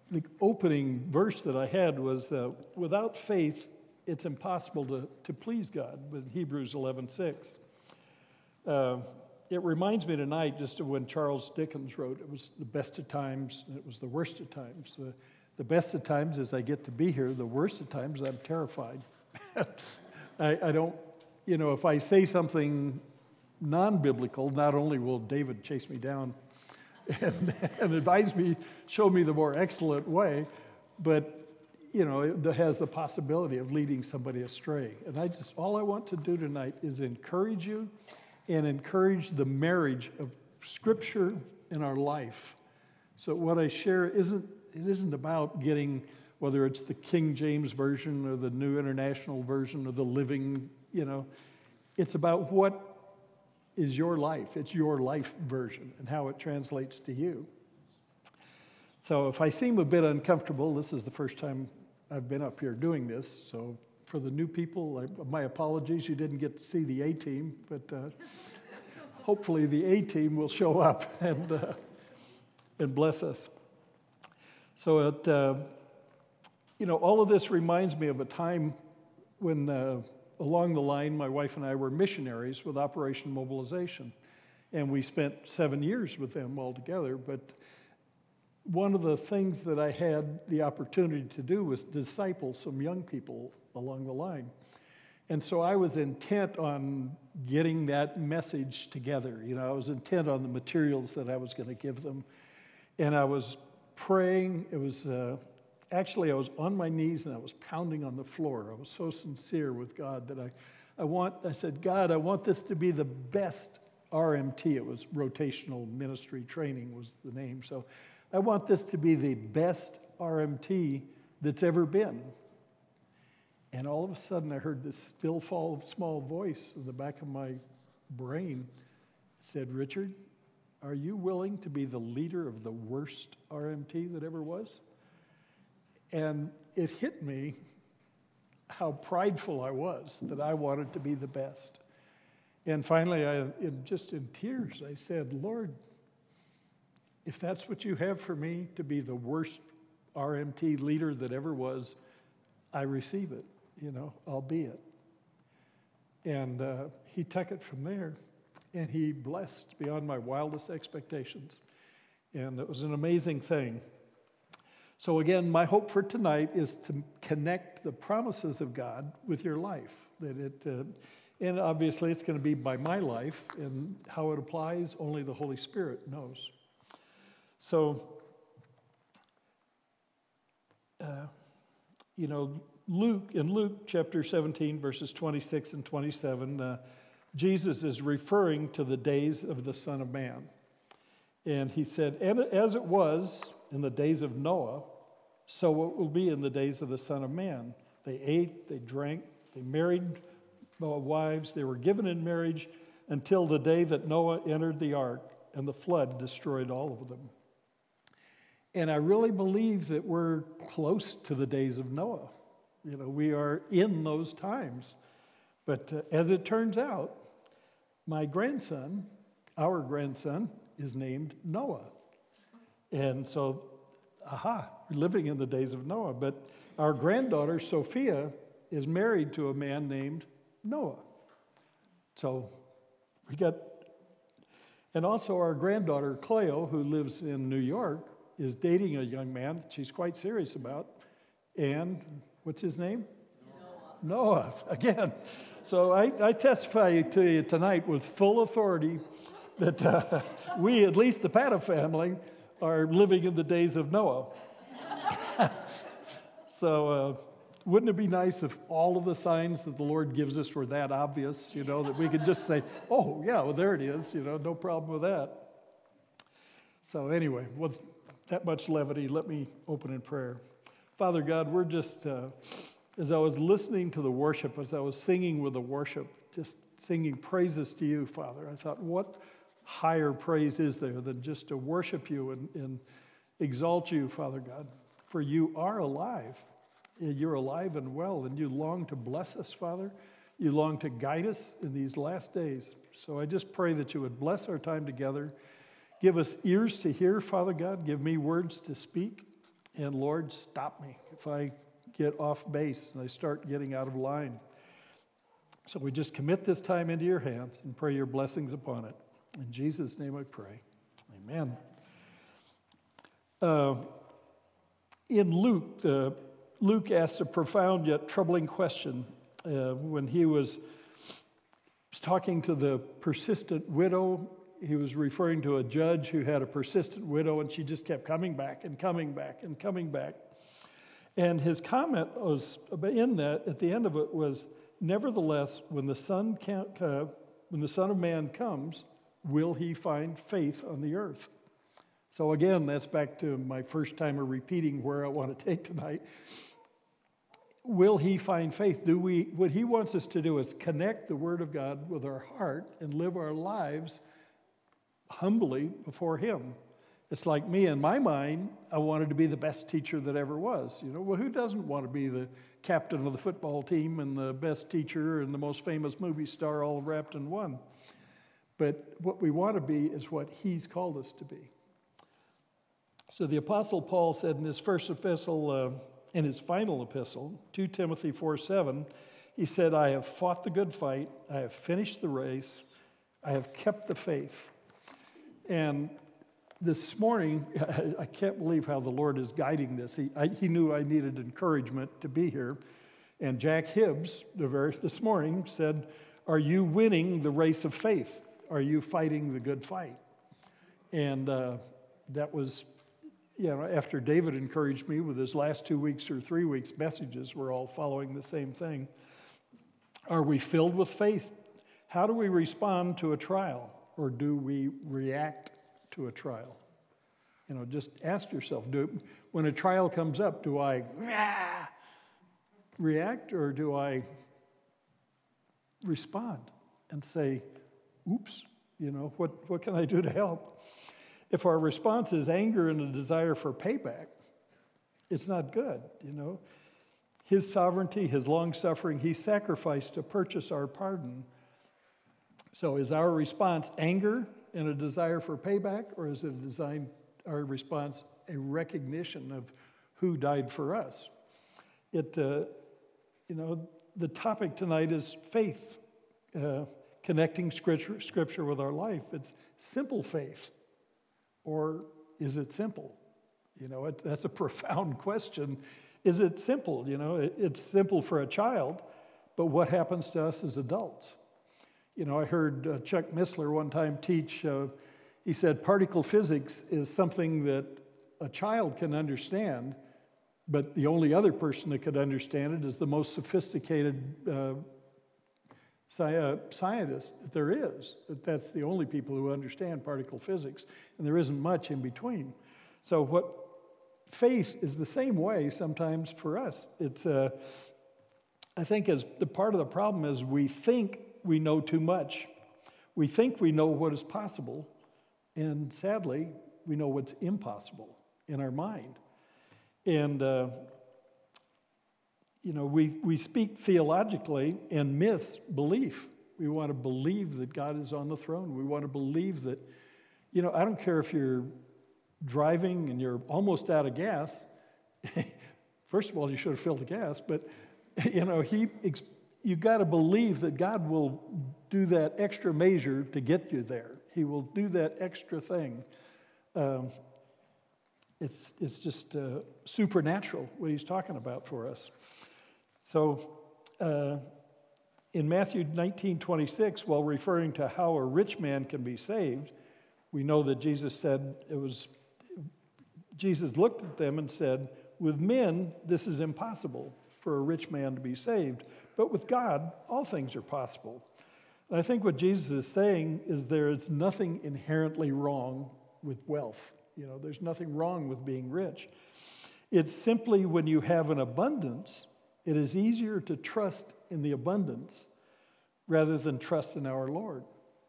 the opening verse that I had was, without faith, it's impossible to please God, with Hebrews 11:6. It reminds me tonight just of when Charles Dickens wrote, it was the best of times, and it was the worst of times. The best of times is I get to be here. The worst of times, I'm terrified. I don't, if I say something non-biblical, not only will David chase me down and advise me, show me the more excellent way, but, it has the possibility of leading somebody astray. And all I want to do tonight is encourage you and encourage the marriage of Scripture in our life. So what I share isn't about getting, whether it's the King James Version or the New International Version or the Living, it's about what is your life. It's your life version and how it translates to you. So if I seem a bit uncomfortable, this is the first time I've been up here doing this. So for the new people, my apologies. You didn't get to see the A-team, but hopefully the A-team will show up and bless us. So all of this reminds me of a time when along the line, my wife and I were missionaries with Operation Mobilization, and we spent 7 years with them all together. But one of the things that I had the opportunity to do was disciple some young people along the line. And so I was intent on getting that message together. I was intent on the materials that I was going to give them. And I was praying. It was actually, I was on my knees and I was pounding on the floor. I was so sincere with God that I said, God, I want this to be the best RMT. It was Rotational Ministry Training was the name. So I want this to be the best RMT that's ever been. And all of a sudden I heard this still small voice in the back of my brain said, Richard, are you willing to be the leader of the worst RMT that ever was? And it hit me how prideful I was, that I wanted to be the best. And finally, just in tears, I said, Lord, if that's what you have for me, to be the worst RMT leader that ever was, I receive it, I'll be it. And he took it from there, and he blessed beyond my wildest expectations. And it was an amazing thing. So again, my hope for tonight is to connect the promises of God with your life. And obviously it's going to be by my life, and how it applies, only the Holy Spirit knows. So, in Luke chapter 17, verses 26 and 27, Jesus is referring to the days of the Son of Man. And he said, and as it was in the days of Noah, so it will be in the days of the Son of Man. They ate, they drank, they married wives, they were given in marriage until the day that Noah entered the ark and the flood destroyed all of them. And I really believe that we're close to the days of Noah. We are in those times. But as it turns out, our grandson, is named Noah. And so, we're living in the days of Noah. But our granddaughter, Sophia, is married to a man named Noah. So and also our granddaughter, Cleo, who lives in New York, is dating a young man that she's quite serious about. And what's his name? Noah, again. So I testify to you tonight with full authority that we, at least the Pata family, are living in the days of Noah. So wouldn't it be nice if all of the signs that the Lord gives us were that obvious, that we could just say, oh, yeah, well, there it is, no problem with that. So anyway, with that much levity, let me open in prayer. Father God, we're just, as I was listening to the worship, as I was singing with the worship, just singing praises to you, Father, I thought, what higher praise is there than just to worship you and exalt you, Father God? For you are alive. You're alive and well, and you long to bless us, Father. You long to guide us in these last days. So I just pray that you would bless our time together. Give us ears to hear, Father God. Give me words to speak. And Lord, stop me if I get off base and I start getting out of line. So we just commit this time into your hands and pray your blessings upon it. In Jesus' name I pray. Amen. In Luke, Luke asked a profound yet troubling question when he was talking to the persistent widow. He was referring to a judge who had a persistent widow, and she just kept coming back and coming back and coming back. And his comment was in that, at the end of it, was, nevertheless, when the Son of Man comes, will he find faith on the earth? So again, that's back to my first time of repeating where I want to take tonight. Will he find faith? What he wants us to do is connect the Word of God with our heart and live our lives humbly before him. It's like me, in my mind, I wanted to be the best teacher that ever was. Well, who doesn't want to be the captain of the football team and the best teacher and the most famous movie star all wrapped in one? But what we want to be is what he's called us to be. So the Apostle Paul said in his first epistle, in his final epistle, 2 Timothy 4:7, he said, I have fought the good fight, I have finished the race, I have kept the faith. And this morning, I can't believe how the Lord is guiding this. He knew I needed encouragement to be here. And Jack Hibbs, this morning, said, are you winning the race of faith? Are you fighting the good fight? And that was, after David encouraged me with his last 2 weeks or 3 weeks messages, we're all following the same thing. Are we filled with faith? How do we respond to a trial? Or do we react to a trial? Just ask yourself, when a trial comes up, do I react or do I respond and say, oops, what can I do to help? If our response is anger and a desire for payback, it's not good, His sovereignty, his long-suffering, he sacrificed to purchase our pardon. So is our response anger and a desire for payback, or is it our response a recognition of who died for us? The topic tonight is faith, connecting scripture with our life. It's simple faith, or is it simple? That's a profound question. Is it simple? It's simple for a child, but what happens to us as adults? I heard Chuck Missler one time teach, he said particle physics is something that a child can understand, but the only other person that could understand it is the most sophisticated scientist that there is. That's the only people who understand particle physics, and there isn't much in between. So what faith is the same way sometimes for us. It's, I think, as the part of the problem is we think we know too much. We think we know what is possible, and sadly, we know what's impossible in our mind. And, we speak theologically and miss belief. We want to believe that God is on the throne. We want to believe that, I don't care if you're driving and you're almost out of gas. First of all, you should have filled the gas, but, you got to believe that God will do that extra measure to get you there. He will do that extra thing. It's just supernatural what he's talking about for us. So in Matthew 19:26, while referring to how a rich man can be saved, we know that Jesus looked at them and said, with men, this is impossible for a rich man to be saved. But with God, all things are possible. And I think what Jesus is saying is there is nothing inherently wrong with wealth. There's nothing wrong with being rich. It's simply when you have an abundance, it is easier to trust in the abundance rather than trust in our Lord.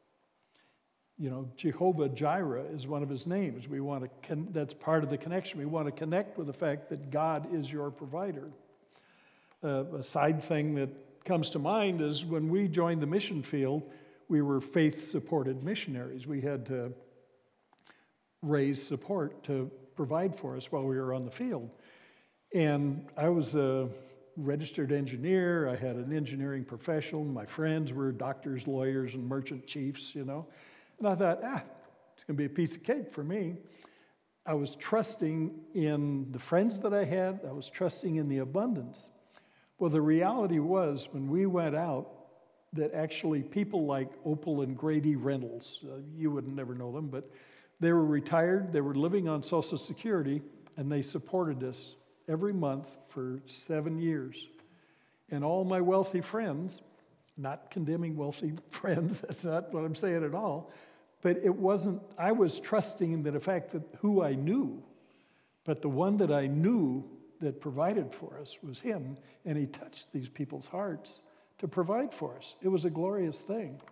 Jehovah Jireh is one of his names. That's part of the connection. We want to connect with the fact that God is your provider. A side thing that comes to mind is when we joined the mission field, we were faith-supported missionaries. We had to raise support to provide for us while we were on the field. And I was a registered engineer. I had an engineering profession. My friends were doctors, lawyers, and merchant chiefs, And I thought, it's going to be a piece of cake for me. I was trusting in the friends that I had. I was trusting in the abundance. Well, the reality was when we went out that actually people like Opal and Grady Reynolds, you would never know them, but they were retired. They were living on Social Security, and they supported us every month for 7 years. And all my wealthy friends, not condemning wealthy friends, that's not what I'm saying at all, but it wasn't, I was trusting in the fact that who I knew, but the one that I knew that provided for us was him, and he touched these people's hearts to provide for us. It was a glorious thing.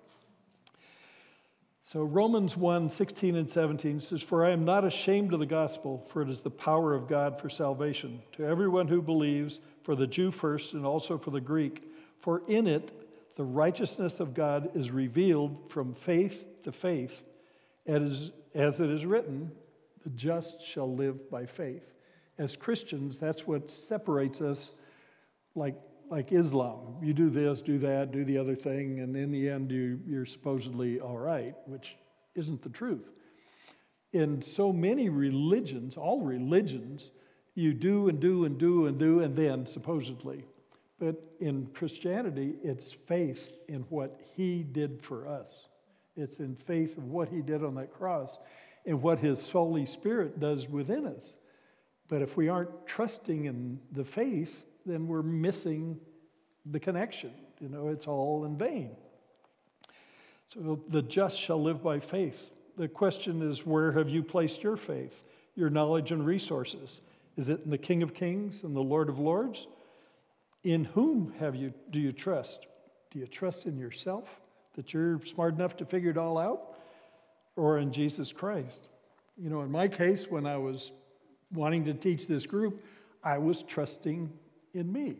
So Romans 1:16 and 17 says, "For I am not ashamed of the gospel, for it is the power of God for salvation, to everyone who believes, for the Jew first and also for the Greek. For in it the righteousness of God is revealed from faith to faith, as it is written, the just shall live by faith." As Christians, that's what separates us like Islam. You do this, do that, do the other thing, and in the end you're supposedly all right, which isn't the truth. In so many religions, all religions, you do and do and do and do and then supposedly. But in Christianity, it's faith in what he did for us. It's in faith of what he did on that cross and what his Holy Spirit does within us. But if we aren't trusting in the faith, then we're missing the connection. It's all in vain. So the just shall live by faith. The question is, where have you placed your faith, your knowledge and resources? Is it in the King of Kings and the Lord of Lords? In whom do you trust? Do you trust in yourself, that you're smart enough to figure it all out? Or in Jesus Christ? In my case, when I was wanting to teach this group, I was trusting in me.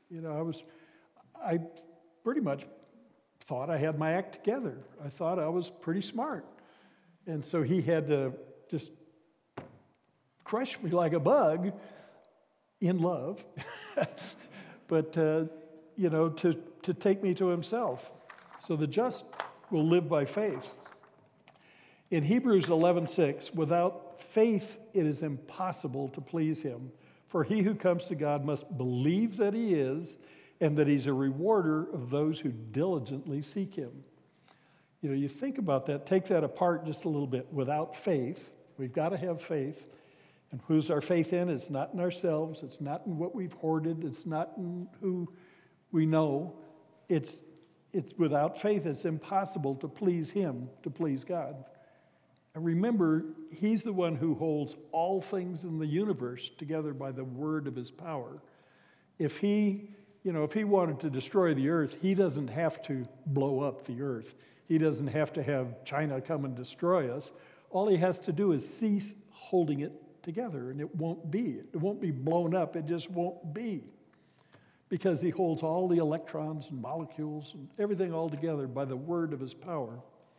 I pretty much thought I had my act together. I thought I was pretty smart. And so he had to just crush me like a bug in love, but, to take me to himself. So the just will live by faith. In Hebrews 11:6, without faith it is impossible to please him. For he who comes to God must believe that he is, and that he's a rewarder of those who diligently seek him. You think about that, take that apart just a little bit. Without faith, we've got to have faith. And who's our faith in? It's not in ourselves. It's not in what we've hoarded. It's not in who we know. It's without faith, it's impossible to please him, to please God. And remember, he's the one who holds all things in the universe together by the word of his power. If he wanted to destroy the earth, he doesn't have to blow up the earth. He doesn't have to have China come and destroy us. All he has to do is cease holding it together, and it won't be. It won't be blown up. It just won't be. Because he holds all the electrons and molecules and everything all together by the word of his power.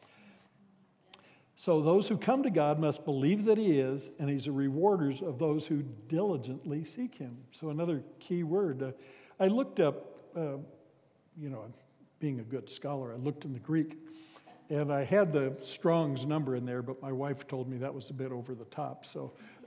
So those who come to God must believe that he is, and he's a rewarder of those who diligently seek him. So another key word. I looked up, being a good scholar, I looked in the Greek, and I had the Strong's number in there, but my wife told me that was a bit over the top. So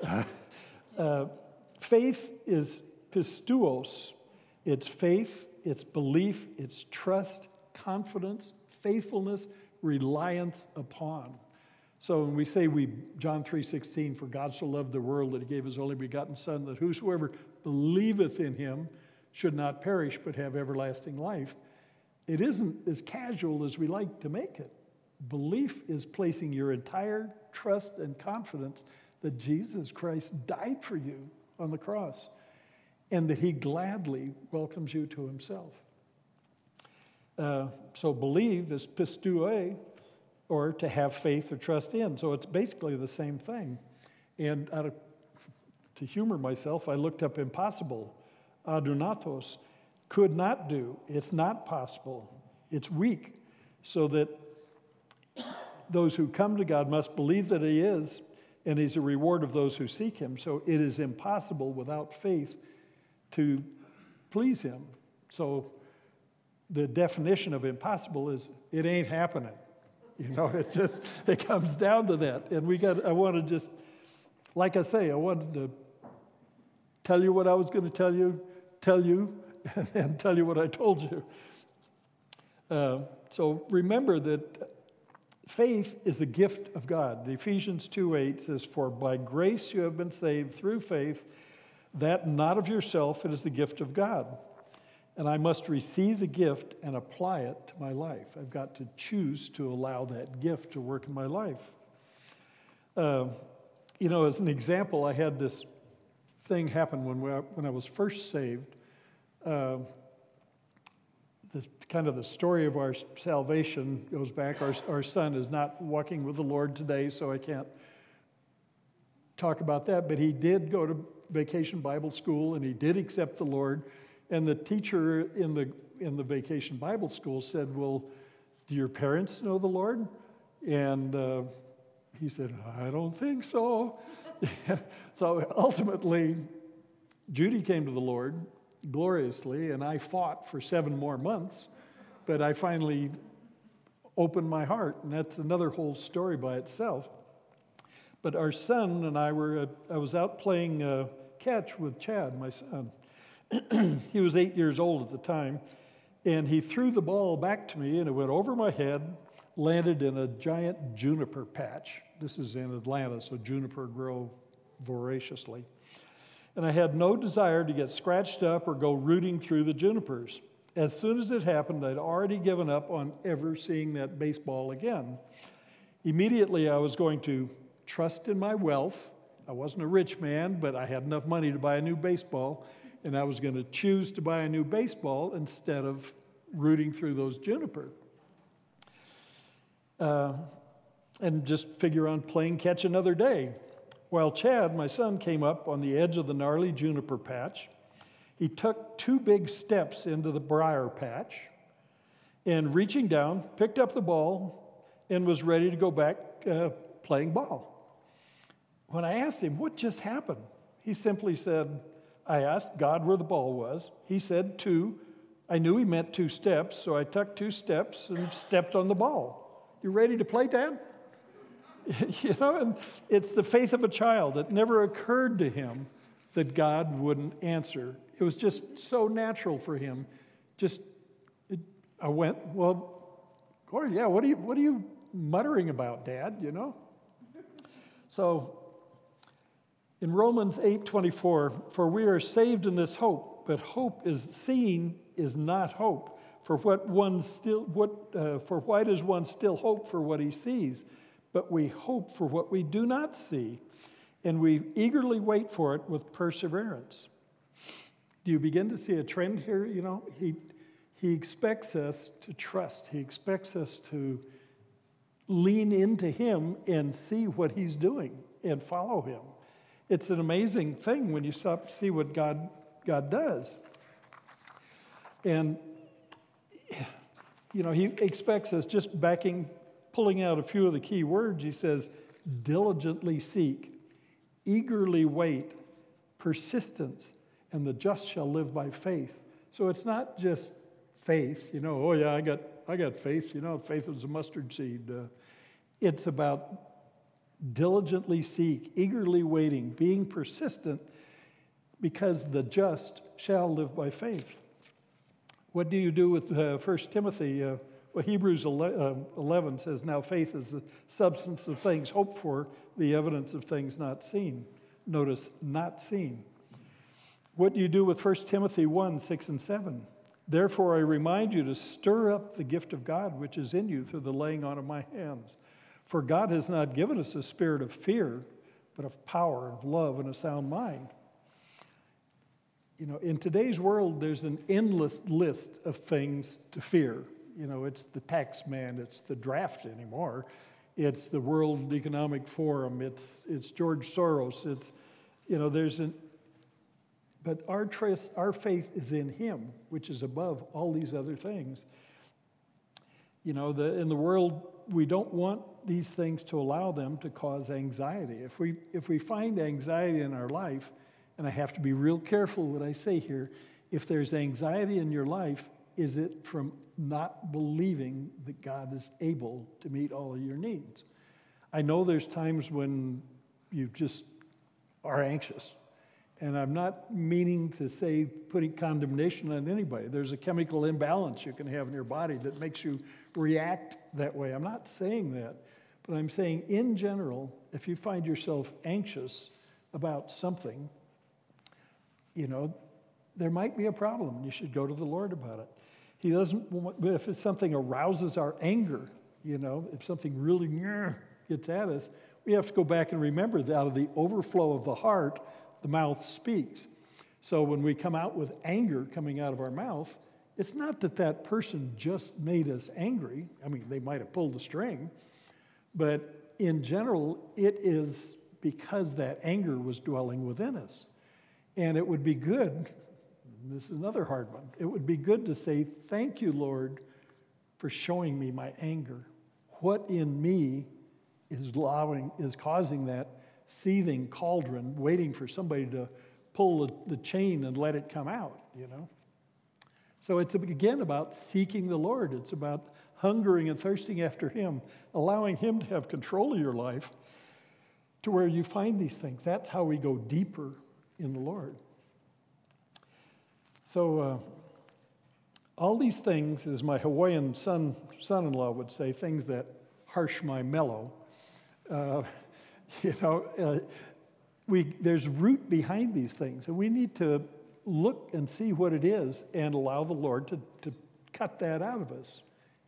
faith is pistuos. It's faith, it's belief, it's trust, confidence, faithfulness, reliance upon. So when we say John 3:16, for God so loved the world that he gave his only begotten Son, that whosoever believeth in him should not perish but have everlasting life, it isn't as casual as we like to make it. Belief is placing your entire trust and confidence that Jesus Christ died for you on the cross and that he gladly welcomes you to himself. So believe is pisteuo, or to have faith or trust in. So it's basically the same thing. And to humor myself, I looked up impossible. Adunatos, could not do. It's not possible. It's weak. So that those who come to God must believe that he is, and he's a reward of those who seek him. So it is impossible without faith to please him. So the definition of impossible is it ain't happening. You know, it comes down to that. And I want to just, like I say, I wanted to tell you what I was going to tell you, and then tell you what I told you. So remember that faith is the gift of God. Ephesians 2:8 says, "For by grace you have been saved through faith, that not of yourself, it is the gift of God. And I must receive the gift and apply it to my life." I've got to choose to allow that gift to work in my life. You know, as an example, I had this thing happen when I was first saved. This kind of the story of our salvation goes back. Our son is not walking with the Lord today, so I can't talk about that. But he did go to Vacation Bible School, and he did accept the Lord. And the teacher in the Vacation Bible School said, "Well, do your parents know the Lord?" And he said, "I don't think so." So ultimately, Judy came to the Lord gloriously, and I fought for 7 more months, but I finally opened my heart, and that's another whole story by itself. But our son and I I was out playing catch with Chad, my son. He was 8 years old at the time, and he threw the ball back to me, and it went over my head, landed in a giant juniper patch. This is in Atlanta, so juniper grow voraciously. And I had no desire to get scratched up or go rooting through the junipers. As soon as it happened, I'd already given up on ever seeing that baseball again. Immediately, I was going to trust in my wealth. I wasn't a rich man, but I had enough money to buy a new baseball, and I was going to choose to buy a new baseball instead of rooting through those juniper. And just figure on playing catch another day. While Chad, my son, came up on the edge of the gnarly juniper patch, he took 2 big steps into the briar patch, and reaching down, picked up the ball and was ready to go back playing ball. When I asked him, "What just happened?" he simply said, "I asked God where the ball was. He said 2. I knew he meant 2 steps, so I took 2 steps and stepped on the ball." You ready to play, Dad? You know, and it's the faith of a child. It never occurred to him that God wouldn't answer. It was just so natural for him. I went, "Well, Corey, yeah, what are you muttering about, Dad, you know?" So in Romans 8:24, "For we are saved in this hope, but hope is seen is not hope. For why does one still hope for what he sees? But we hope for what we do not see, and we eagerly wait for it with perseverance." Do you begin to see a trend here? You know, he expects us to trust. He expects us to lean into him and see what he's doing and follow him. It's an amazing thing when you stop to see what God does. And, you know, he expects us, just pulling out a few of the key words, he says, diligently seek, eagerly wait, persistence, and the just shall live by faith. So it's not just faith, you know, "Oh yeah, I got faith, you know, faith is a mustard seed." It's about diligently seek, eagerly waiting, being persistent, because the just shall live by faith. What do you do with 1 Timothy? Well, Hebrews 11 says, "Now faith is the substance of things hoped for, the evidence of things not seen." Notice, not seen. What do you do with 1 Timothy 1, 6 and 7? "Therefore I remind you to stir up the gift of God which is in you through the laying on of my hands. For God has not given us a spirit of fear, but of power, of love, and a sound mind." You know, in today's world, there's an endless list of things to fear. You know, it's the tax man, it's the draft anymore, it's the World Economic Forum, it's George Soros, it's, you know, but our faith is in him, which is above all these other things. You know, in the world, we don't want these things to allow them to cause anxiety. If we find anxiety in our life, and I have to be real careful what I say here, if there's anxiety in your life, is it from not believing that God is able to meet all of your needs? I know there's times when you just are anxious. And I'm not meaning to say putting condemnation on anybody. There's a chemical imbalance you can have in your body that makes you react that way. I'm not saying that. But I'm saying in general, if you find yourself anxious about something, there might be a problem. You should go to the Lord about it. He doesn't want, but if it's something arouses our anger, if something really gets at us, we have to go back and remember that out of the overflow of the heart, the mouth speaks. So when we come out with anger coming out of our mouth, it's not that that person just made us angry. I mean, they might have pulled the string, but in general, it is because that anger was dwelling within us. And it would be good, this is another hard one, it would be good to say, thank you, Lord, for showing me my anger. What in me is causing that seething cauldron, waiting for somebody to pull the chain and let it come out, So it's, again, about seeking the Lord. It's about hungering and thirsting after Him, allowing Him to have control of your life to where you find these things. That's how we go deeper in the Lord. So all these things, as my Hawaiian son-in-law would say, things that harsh my mellow, there's root behind these things, and we need to look and see what it is and allow the Lord to cut that out of us.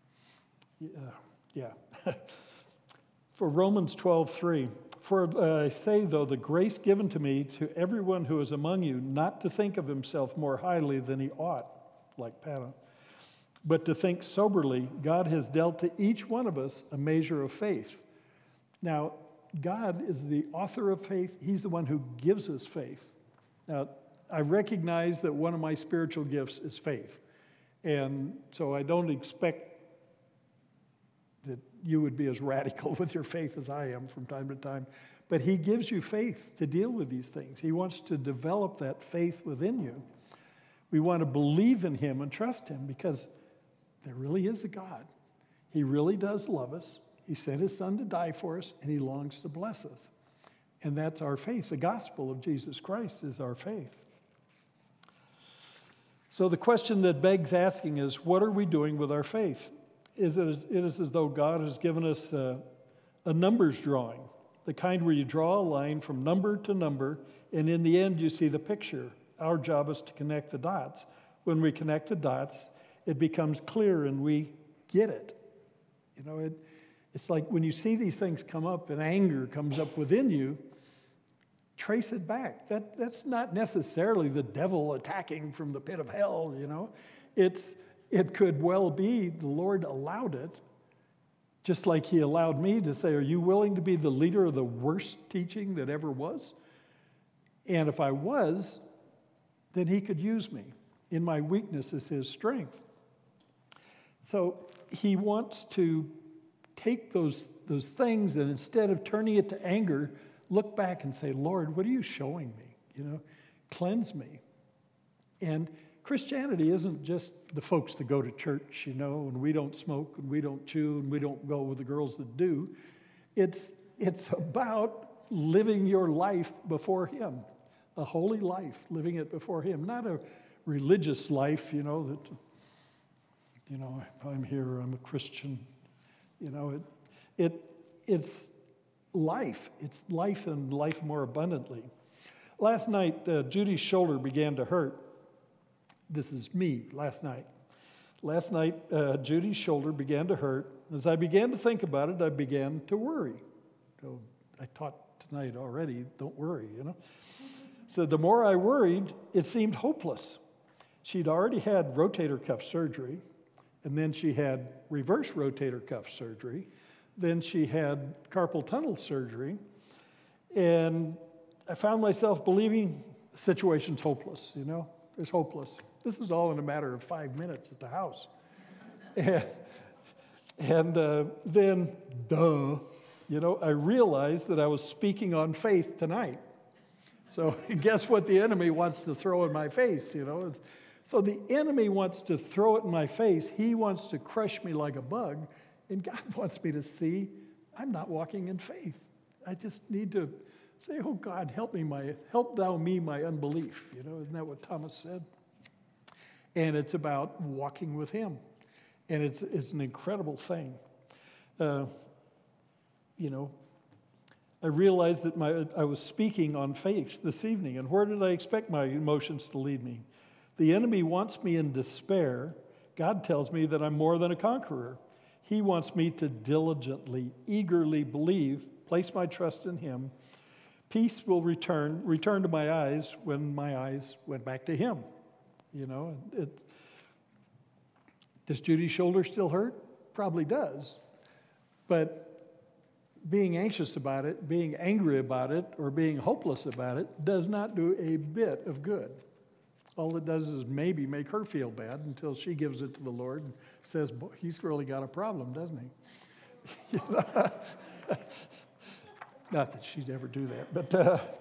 For Romans 12:3, for I say, though, the grace given to me, to everyone who is among you, not to think of himself more highly than he ought, like Pata, but to think soberly. God has dealt to each one of us a measure of faith. Now, God is the author of faith. He's the one who gives us faith. Now, I recognize that one of my spiritual gifts is faith. And so I don't expect that you would be as radical with your faith as I am from time to time. But He gives you faith to deal with these things. He wants to develop that faith within you. We want to believe in Him and trust Him because there really is a God. He really does love us. He sent His Son to die for us, and He longs to bless us. And that's our faith. The gospel of Jesus Christ is our faith. So the question that begs asking is, what are we doing with our faith? It is as though God has given us a numbers drawing, the kind where you draw a line from number to number, and in the end you see the picture. Our job is to connect the dots. When we connect the dots, it becomes clear and we get it. It's like when you see these things come up and anger comes up within you, trace it back. That's not necessarily the devil attacking from the pit of hell, It could well be the Lord allowed it, just like He allowed me to say, are you willing to be the leader of the worst teaching that ever was? And if I was, then He could use me. In my weakness is His strength. So He wants to take those things and instead of turning it to anger, look back and say, Lord, what are you showing me? Cleanse me. And Christianity isn't just the folks that go to church, and we don't smoke and we don't chew and we don't go with the girls that do. It's about living your life before Him, a holy life, living it before Him, not a religious life, that, I'm here, I'm a Christian. It's life. It's life and life more abundantly. Last night, Judy's shoulder began to hurt. This is me, last night. Last night, Judy's shoulder began to hurt. As I began to think about it, I began to worry. So I taught tonight already, don't worry, So the more I worried, it seemed hopeless. She'd already had rotator cuff surgery, and then she had reverse rotator cuff surgery. Then she had carpal tunnel surgery. And I found myself believing the situation's hopeless, It's hopeless. This is all in a matter of 5 minutes at the house. And then, I realized that I was speaking on faith tonight. So guess what the enemy wants to throw in my face, So the enemy wants to throw it in my face. He wants to crush me like a bug. And God wants me to see I'm not walking in faith. I just need to say, oh, God, help thou me my unbelief. Isn't that what Thomas said? And it's about walking with him. And it's an incredible thing. I realized that I was speaking on faith this evening. And where did I expect my emotions to lead me? The enemy wants me in despair. God tells me that I'm more than a conqueror. He wants me to diligently, eagerly believe, place my trust in him. Peace will return to my eyes when my eyes went back to him. Does Judy's shoulder still hurt? Probably does. But being anxious about it, being angry about it, or being hopeless about it does not do a bit of good. All it does is maybe make her feel bad until she gives it to the Lord and says, boy, he's really got a problem, doesn't he? Not that she'd ever do that, but,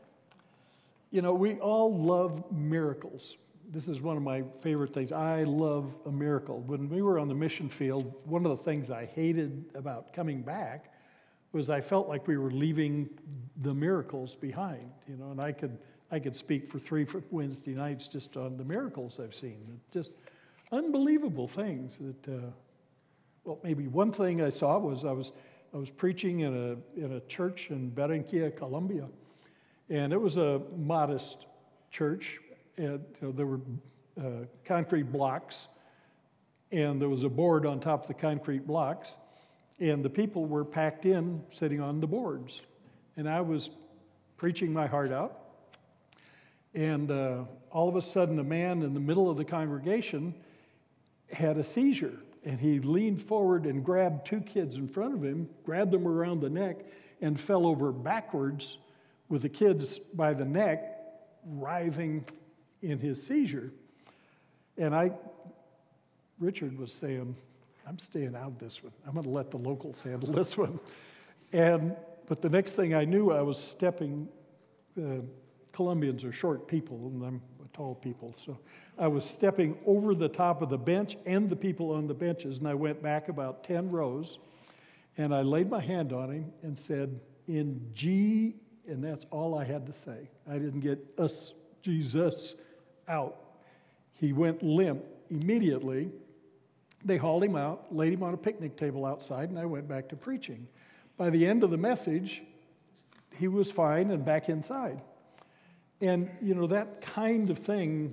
we all love miracles. This is one of my favorite things. I love a miracle. When we were on the mission field, one of the things I hated about coming back was I felt like we were leaving the miracles behind, and I could speak for 3 Wednesday nights just on the miracles I've seen. Just unbelievable things that, maybe one thing I saw was I was preaching in a church in Barranquilla, Colombia, and it was a modest church. And, there were concrete blocks, and there was a board on top of the concrete blocks, and the people were packed in, sitting on the boards. And I was preaching my heart out, and all of a sudden, a man in the middle of the congregation had a seizure, and he leaned forward and grabbed 2 kids in front of him, grabbed them around the neck, and fell over backwards with the kids by the neck, writhing in his seizure. And Richard was saying, I'm staying out of this one. I'm going to let the locals handle this one. But the next thing I knew, I was stepping. Colombians are short people, and I'm a tall people. So I was stepping over the top of the bench and the people on the benches, and I went back about 10 rows, and I laid my hand on him and said, in G, and that's all I had to say. I didn't get us, Jesus, out. He went limp immediately. They hauled him out, laid him on a picnic table outside, and I went back to preaching. By the end of the message, he was fine and back inside. And, that kind of thing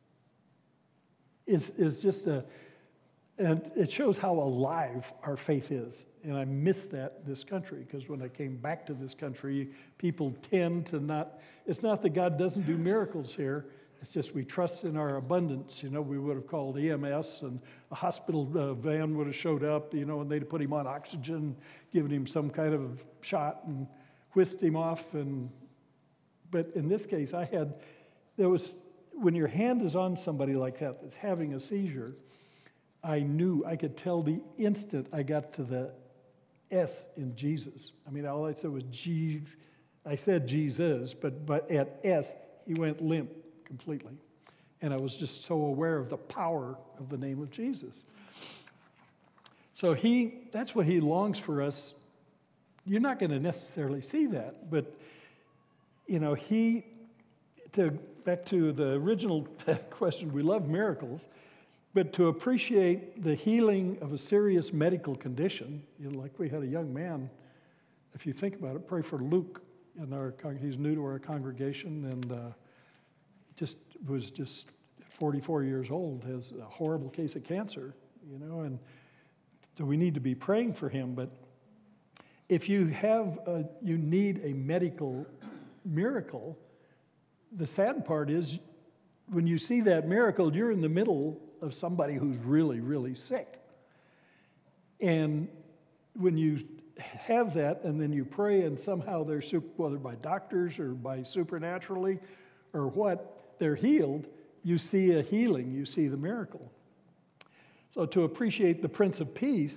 is just and it shows how alive our faith is. And I miss that in this country, because when I came back to this country, people tend to not, it's not that God doesn't do miracles here, it's just we trust in our abundance. We would have called EMS, and a hospital van would have showed up, and they'd have put him on oxygen, given him some kind of shot, and whisked him off. But in this case, when your hand is on somebody like that that's having a seizure, I could tell the instant I got to the S in Jesus. I mean, all I said was G. I said Jesus, but at S, he went limp completely. And I was just so aware of the power of the name of Jesus. So that's what he longs for us. You're not going to necessarily see that, but, back to the original question, we love miracles, but to appreciate the healing of a serious medical condition, like we had a young man, if you think about it, pray for Luke. He's new to our congregation, and was 44 years old, has a horrible case of cancer, and so we need to be praying for him. But if you need a medical miracle, the sad part is when you see that miracle, you're in the middle of somebody who's really, really sick. And when you have that and then you pray and somehow they're, whether by doctors or by supernaturally or what, they're healed, you see a healing, you see the miracle. So to appreciate the Prince of Peace,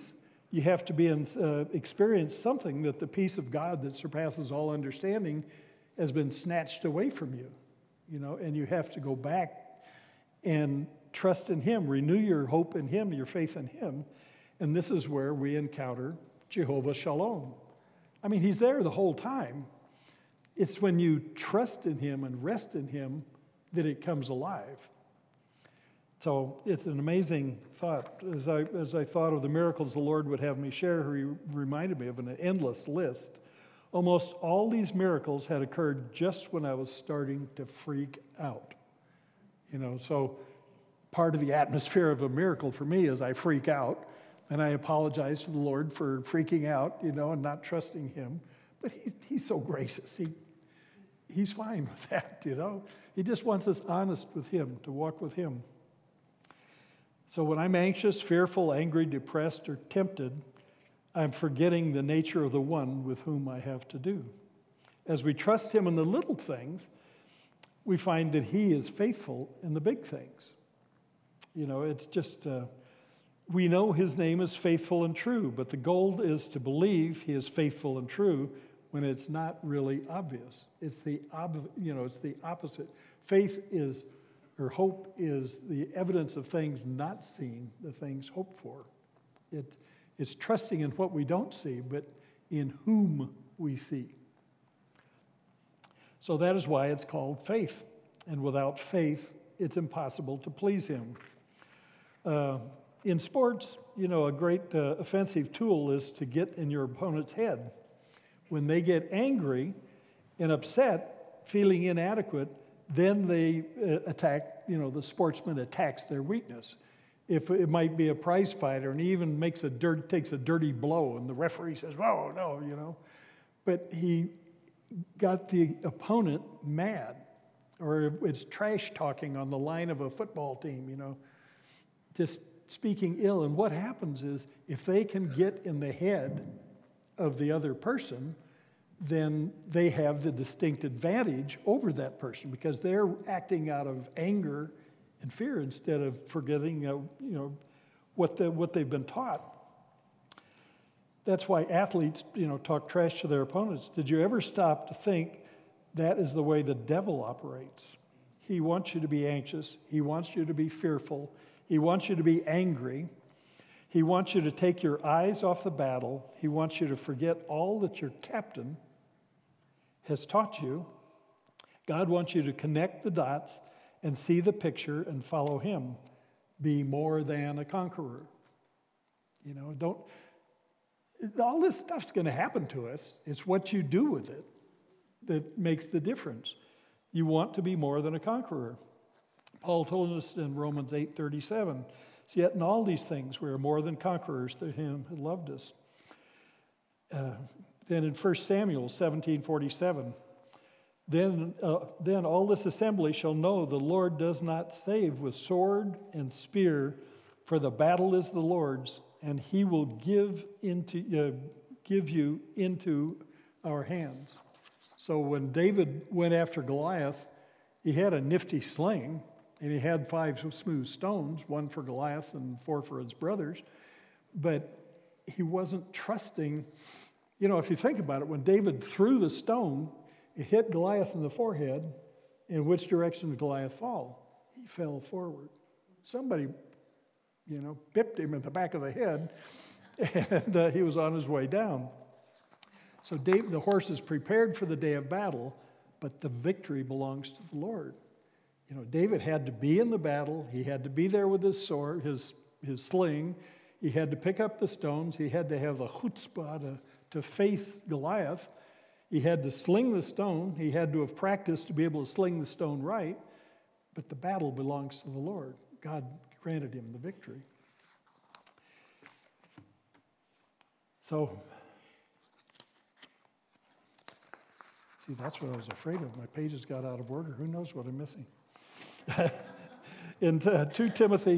You have to be experience something that the peace of God that surpasses all understanding has been snatched away from you, and you have to go back and trust in Him, renew your hope in Him, your faith in Him, and this is where we encounter Jehovah Shalom. I mean, He's there the whole time. It's when you trust in Him and rest in Him that it comes alive. So it's an amazing thought. As I thought of the miracles the Lord would have me share, He reminded me of an endless list. Almost all these miracles had occurred just when I was starting to freak out. So part of the atmosphere of a miracle for me is I freak out, and I apologize to the Lord for freaking out, and not trusting Him. But He's so gracious. He's fine with that, He just wants us honest with Him, to walk with Him. So when I'm anxious, fearful, angry, depressed, or tempted, I'm forgetting the nature of the one with whom I have to do. As we trust Him in the little things, we find that He is faithful in the big things. It's just, we know His name is faithful and true, but the goal is to believe He is faithful and true when it's not really obvious. It's the opposite. Faith is, or hope is, the evidence of things not seen, the things hoped for. It's trusting in what we don't see, but in whom we see. So that is why it's called faith. And without faith, it's impossible to please Him. In sports, a great offensive tool is to get in your opponent's head. When they get angry and upset, feeling inadequate, then they attack, the sportsman attacks their weakness. If it might be a prize fighter, and he even takes a dirty blow, and the referee says, "Whoa, no," But he got the opponent mad, or it's trash talking on the line of a football team, just speaking ill. And what happens is, if they can get in the head of the other person, then they have the distinct advantage over that person because they're acting out of anger and fear instead of forgetting, what they've been taught. That's why athletes, talk trash to their opponents. Did you ever stop to think that is the way the devil operates? He wants you to be anxious. He wants you to be fearful. He wants you to be angry. He wants you to take your eyes off the battle. He wants you to forget all that your captain has taught you. God wants you to connect the dots and see the picture and follow Him. Be more than a conqueror. All this stuff's going to happen to us. It's what you do with it that makes the difference. You want to be more than a conqueror. Paul told us in Romans 8:37, "Yet in all these things we are more than conquerors through Him who loved us." Then in 1 Samuel 17:47, then all this assembly shall know the Lord does not save with sword and spear, for the battle is the Lord's, and He will give you into our hands. So when David went after Goliath, he had a nifty sling, and he had 5 smooth stones, 1 for Goliath and 4 for his brothers, but he wasn't trusting. If you think about it, when David threw the stone, it hit Goliath in the forehead. In which direction did Goliath fall? He fell forward. Somebody, bipped him in the back of the head, and he was on his way down. So the horse is prepared for the day of battle, but the victory belongs to the Lord. David had to be in the battle. He had to be there with his sword, his sling. He had to pick up the stones. He had to have the chutzpah to face Goliath. He had to sling the stone. He had to have practiced to be able to sling the stone right. But the battle belongs to the Lord. God granted him the victory. So, see, that's what I was afraid of. My pages got out of order. Who knows what I'm missing? In 2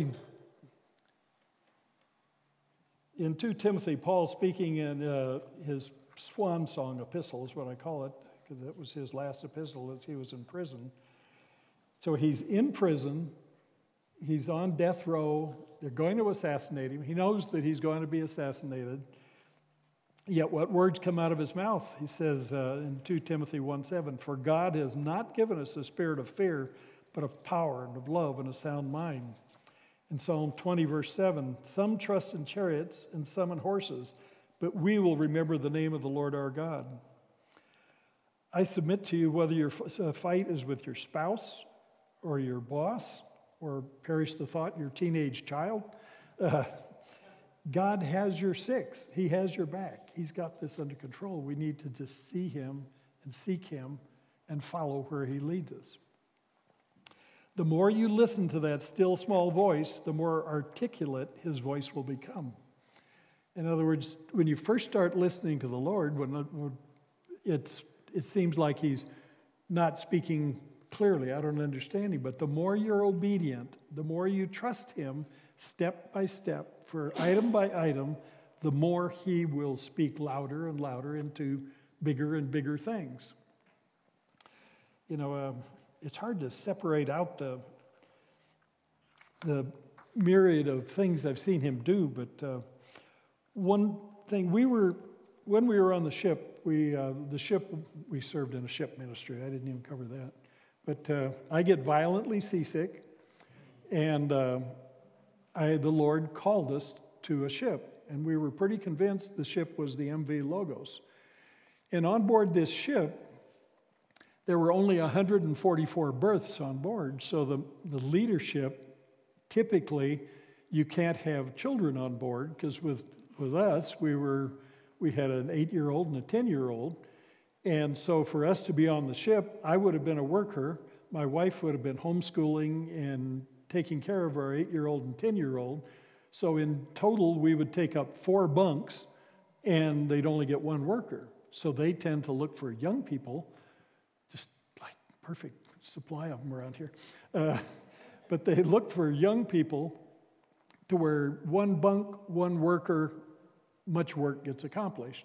Timothy, Paul speaking in his swan song epistle is what I call it, because it was his last epistle as he was in prison. So he's in prison, he's on death row, They're going to assassinate him. He knows that he's going to be assassinated. Yet what words come out of his mouth? He says in 2 Timothy 1:7, "For God has not given us a spirit of fear, but of power and of love and a sound mind." In Psalm 20, verse 7, "Some trust in chariots and some in horses, but we will remember the name of the Lord our God." I submit to you, whether your fight is with your spouse or your boss, or perish the thought, your teenage child, God has your six. He has your back. He's got this under control. We need to just see him and seek him and follow where he leads us. The more you listen to that still small voice, the more articulate his voice will become. In other words, when you first start listening to the Lord, when it seems like he's not speaking clearly. I don't understand him. But the more you're obedient, the more you trust him step by step, for item by item, the more he will speak louder and louder into bigger and bigger things. You know, it's hard to separate out the myriad of things I've seen him do, but one thing, when we were on the ship, we served in a ship ministry. I didn't even cover that. But I get violently seasick, and the Lord called us to a ship, and we were pretty convinced the ship was the MV Logos. And on board this ship, there were only 144 berths on board, so the leadership, typically, you can't have children on board, because with us, we had an 8-year-old and a 10-year-old. And so for us to be on the ship, I would have been a worker. My wife would have been homeschooling and taking care of our 8-year-old and 10-year-old. So in total, we would take up 4 bunks, and they'd only get 1 worker. So they tend to look for young people, just like perfect supply of them around here. But they look for young people to where 1 bunk, 1 worker, much work gets accomplished.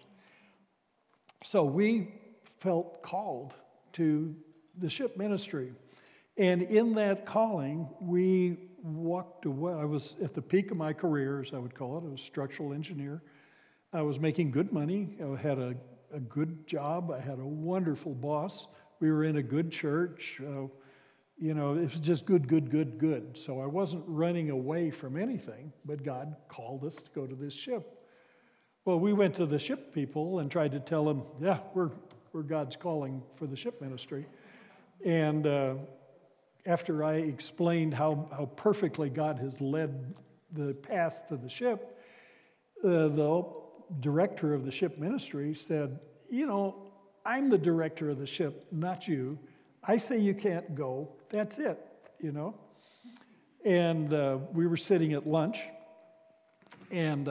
So we felt called to the ship ministry. And in that calling, we walked away. I was at the peak of my career, as I would call it. I was a structural engineer. I was making good money. I had a good job. I had a wonderful boss. We were in a good church. You know, it was just good. So I wasn't running away from anything, but God called us to go to this ship. Well, we went to the ship people and tried to tell them, yeah, we're God's calling for the ship ministry. And after I explained how perfectly God has led the path to the ship, the director of the ship ministry said, you know, I'm the director of the ship, not you. I say you can't go. That's it, you know. And we were sitting at lunch, and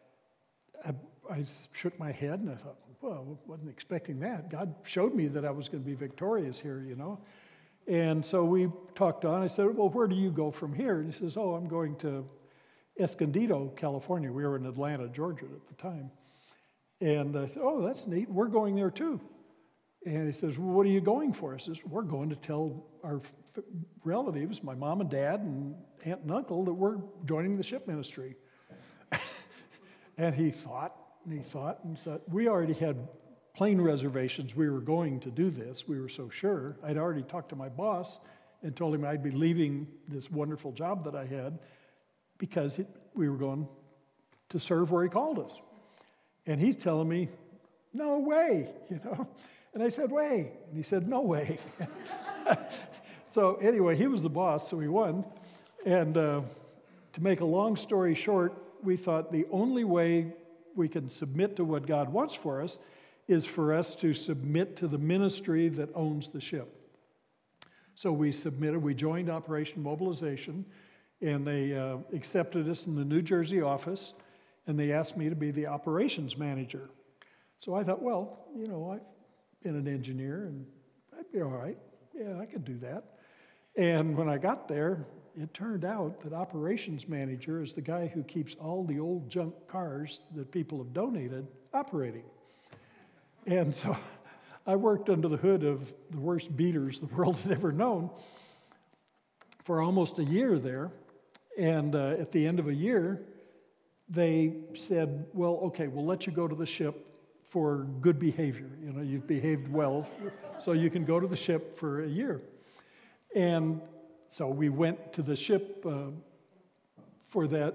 I shook my head, and I thought, well, I wasn't expecting that. God showed me that I was going to be victorious here, you know. And so we talked on. I said, well, where do you go from here? And he says, oh, I'm going to Escondido, California. We were in Atlanta, Georgia at the time. And I said, oh, that's neat. We're going there too. And he says, well, what are you going for? I says, we're going to tell our relatives, my mom and dad and aunt and uncle, that we're joining the ship ministry. And he thought, and said, we already had plane reservations. We were going to do this. We were so sure. I'd already talked to my boss and told him I'd be leaving this wonderful job that I had because we were going to serve where he called us. And he's telling me, no way, you know. And I said, way. And he said, no way. So anyway, he was the boss, so he won. And to make a long story short, we thought the only way we can submit to what God wants for us is for us to submit to the ministry that owns the ship. So we submitted, we joined Operation Mobilization, and they accepted us in the New Jersey office, and they asked me to be the operations manager. So I thought, well, you know, I've been an engineer, and I'd be all right. Yeah, I could do that. And when I got there, it turned out that operations manager is the guy who keeps all the old junk cars that people have donated operating. And so I worked under the hood of the worst beaters the world had ever known for almost a year there. And at the end of a year, they said, well, okay, we'll let you go to the ship for good behavior. You know, you've behaved well, so you can go to the ship for a year. And so we went to the ship for that.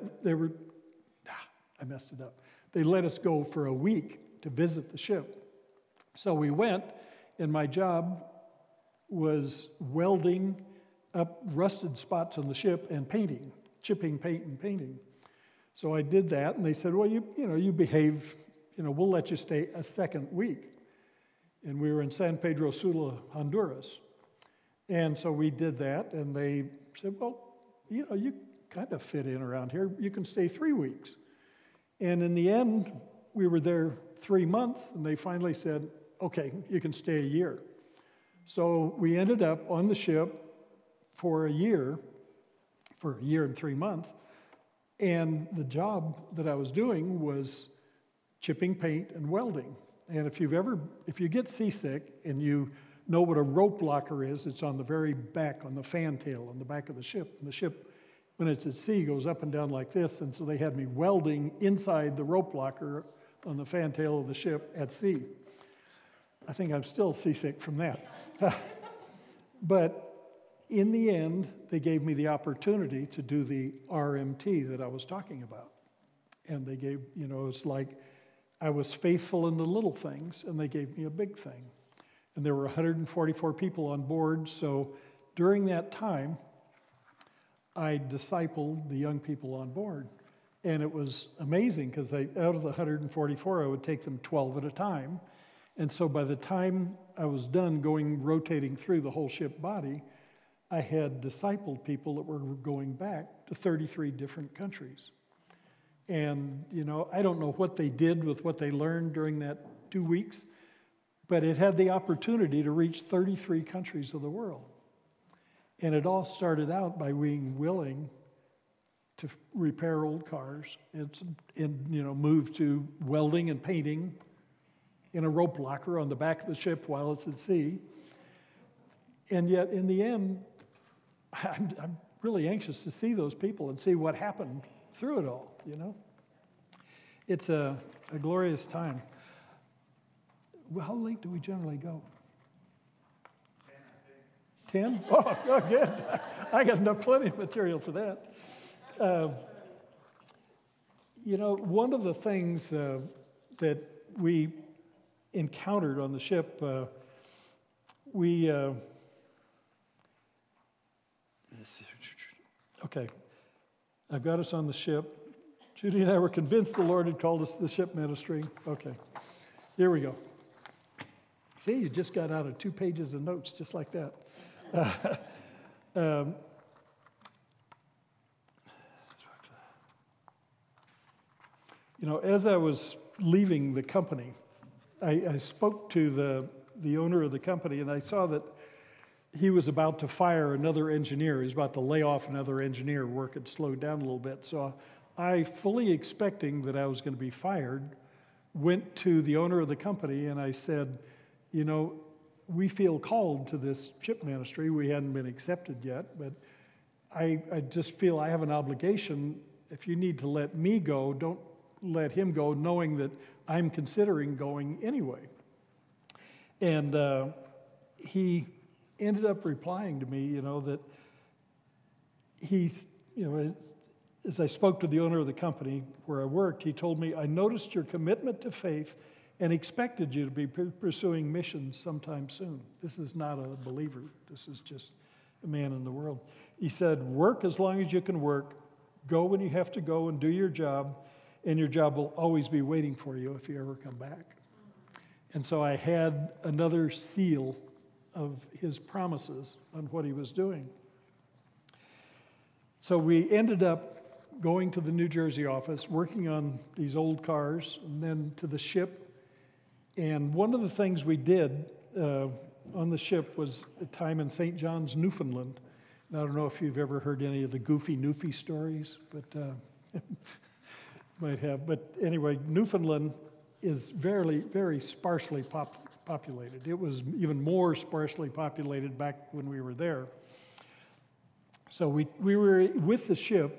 I messed it up. They let us go for a week to visit the ship. So we went, and my job was welding up rusted spots on the ship and painting, chipping paint and painting. So I did that, and they said, well, you behave, we'll let you stay a second week. And we were in San Pedro Sula, Honduras. And so we did that, and they said, well, you kind of fit in around here. You can stay 3 weeks. And in the end, we were there 3 months, and they finally said, okay, you can stay a year. So we ended up on the ship for a year and 3 months. And the job that I was doing was chipping paint and welding. And if you get seasick and you know what a rope locker is, it's on the very back, on the fantail, on the back of the ship. And the ship, when it's at sea, goes up and down like this. And so they had me welding inside the rope locker on the fantail of the ship at sea. I think I'm still seasick from that. But in the end, they gave me the opportunity to do the RMT that I was talking about. And they gave, it's like I was faithful in the little things, and they gave me a big thing. And there were 144 people on board, so during that time, I discipled the young people on board. And it was amazing, because out of the 144, I would take them 12 at a time. And so by the time I was done rotating through the whole ship body, I had discipled people that were going back to 33 different countries. And, I don't know what they did with what they learned during that 2 weeks, but it had the opportunity to reach 33 countries of the world. And it all started out by being willing to repair old cars and move to welding and painting in a rope locker on the back of the ship while it's at sea. And yet, in the end, I'm really anxious to see those people and see what happened through it all, It's a glorious time. Well, how late do we generally go? 10? Oh, good. I got plenty of material for that. One of the things that we encountered on the ship, okay, I've got us on the ship. Judy and I were convinced the Lord had called us to the ship ministry. Okay, here we go. See, you just got out of 2 pages of notes just like that. As I was leaving the company, I spoke to the owner of the company, and I saw that he was about to fire another engineer. He was about to lay off another engineer. Work had slowed down a little bit. So I, fully expecting that I was going to be fired, went to the owner of the company, and I said, we feel called to this ship ministry. We hadn't been accepted yet, but I just feel I have an obligation. If you need to let me go, don't let him go, knowing that I'm considering going anyway. And he ended up replying to me, that he's, as I spoke to the owner of the company where I worked, he told me, I noticed your commitment to faith and expected you to be pursuing missions sometime soon. This is not a believer. This is just a man in the world. He said, work as long as you can work. Go when you have to go and do your job, and your job will always be waiting for you if you ever come back. And so I had another seal of his promises on what he was doing. So we ended up going to the New Jersey office, working on these old cars, and then to the ship. And one of the things we did on the ship was a time in St. John's, Newfoundland. And I don't know if you've ever heard any of the Goofy Newfie stories, but might have. But anyway, Newfoundland is very, very sparsely populated. It was even more sparsely populated back when we were there. So we were with the ship